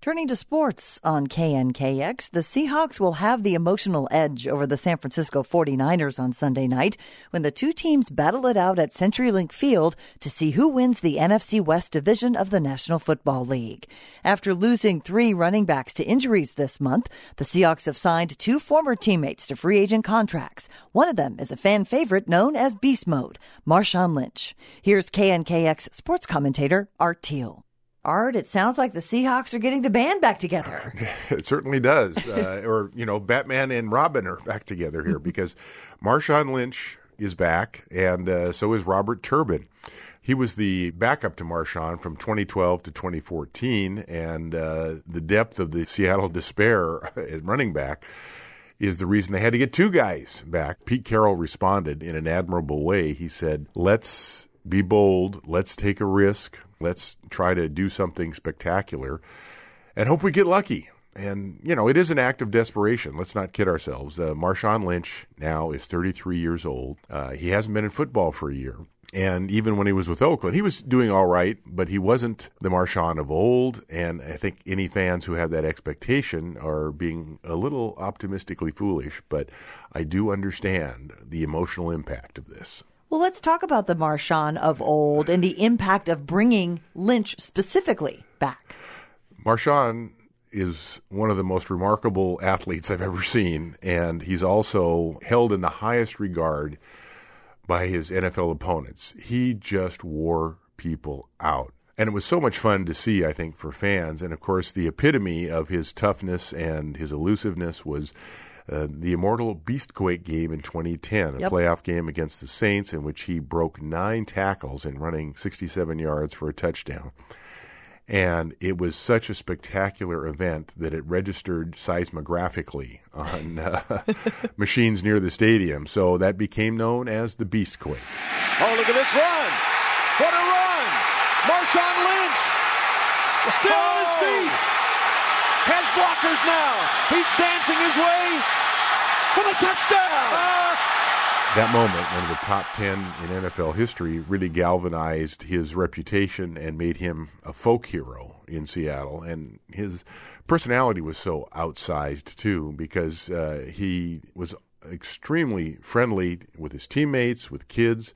Turning to sports on KNKX, the Seahawks will have the emotional edge over the San Francisco 49ers on Sunday night when the two teams battle it out at CenturyLink Field to see who wins the NFC West division of the National Football League. After losing 3 running backs to injuries this month, the Seahawks have signed 2 former teammates to free agent contracts. One of them is a fan favorite known as Beast Mode, Marshawn Lynch. Here's KNKX sports commentator Art Teal. Art, it sounds like the Seahawks are getting the band back together. It certainly does. Batman and Robin are back together here because Marshawn Lynch is back, and so is Robert Turbin. He was the backup to Marshawn from 2012 to 2014, and the depth of the Seattle despair at running back is the reason they had to get 2 guys back. Pete Carroll responded in an admirable way. He said, let's be bold, let's take a risk, let's try to do something spectacular and hope we get lucky. And, it is an act of desperation. Let's not kid ourselves. Marshawn Lynch now is 33 years old. He hasn't been in football for a year. And even when he was with Oakland, he was doing all right, but he wasn't the Marshawn of old. And I think any fans who have that expectation are being a little optimistically foolish. But I do understand the emotional impact of this. Well, let's talk about the Marshawn of old and the impact of bringing Lynch specifically back. Marshawn is one of the most remarkable athletes I've ever seen, and he's also held in the highest regard by his NFL opponents. He just wore people out. And it was so much fun to see, I think, for fans. And, of course, the epitome of his toughness and his elusiveness was the immortal Beastquake game in 2010, a playoff game against the Saints in which he broke 9 tackles and running 67 yards for a touchdown. And it was such a spectacular event that it registered seismographically on machines near the stadium. So that became known as the Beastquake. Oh, look at this run. What a run. Marshawn Lynch still on his feet. Has blockers now. He's dancing his way for the touchdown. That moment, one of the top 10 in NFL history, really galvanized his reputation and made him a folk hero in Seattle. And his personality was so outsized, too, because he was extremely friendly with his teammates, with kids.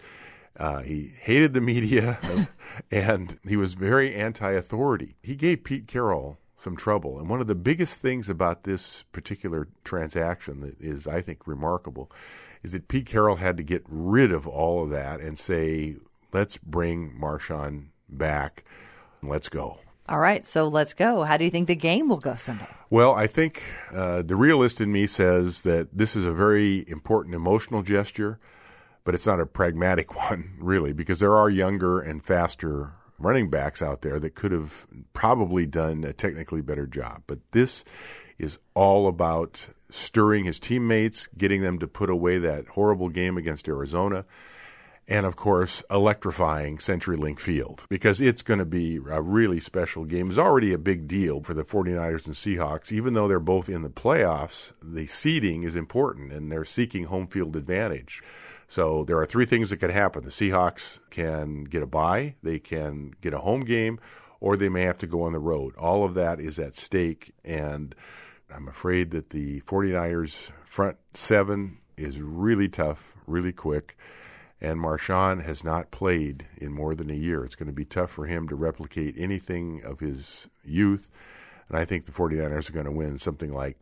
He hated the media, and he was very anti-authority. He gave Pete Carroll some trouble. And one of the biggest things about this particular transaction that is, I think, remarkable is that Pete Carroll had to get rid of all of that and say, let's bring Marshawn back. Let's go. All right, so let's go. How do you think the game will go Sunday? Well, I think the realist in me says that this is a very important emotional gesture, but it's not a pragmatic one, really, because there are younger and faster running backs out there that could have probably done a technically better job. But this is all about stirring his teammates, getting them to put away that horrible game against Arizona, and, of course, electrifying CenturyLink Field, because it's going to be a really special game. It's already a big deal for the 49ers and Seahawks. Even though they're both in the playoffs, the seeding is important, and they're seeking home field advantage. So there are 3 things that could happen. The Seahawks can get a bye, they can get a home game, or they may have to go on the road. All of that is at stake, and I'm afraid that the 49ers front 7 is really tough, really quick, and Marshawn has not played in more than a year. It's going to be tough for him to replicate anything of his youth, and I think the 49ers are going to win something like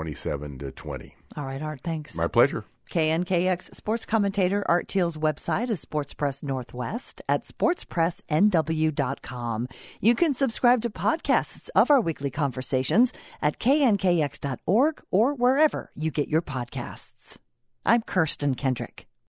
27-20. All right, Art, thanks. My pleasure. KNKX sports commentator Art Teal's website is Sports Press Northwest at sportspressnw.com. You can subscribe to podcasts of our weekly conversations at knkx.org or wherever you get your podcasts. I'm Kirsten Kendrick.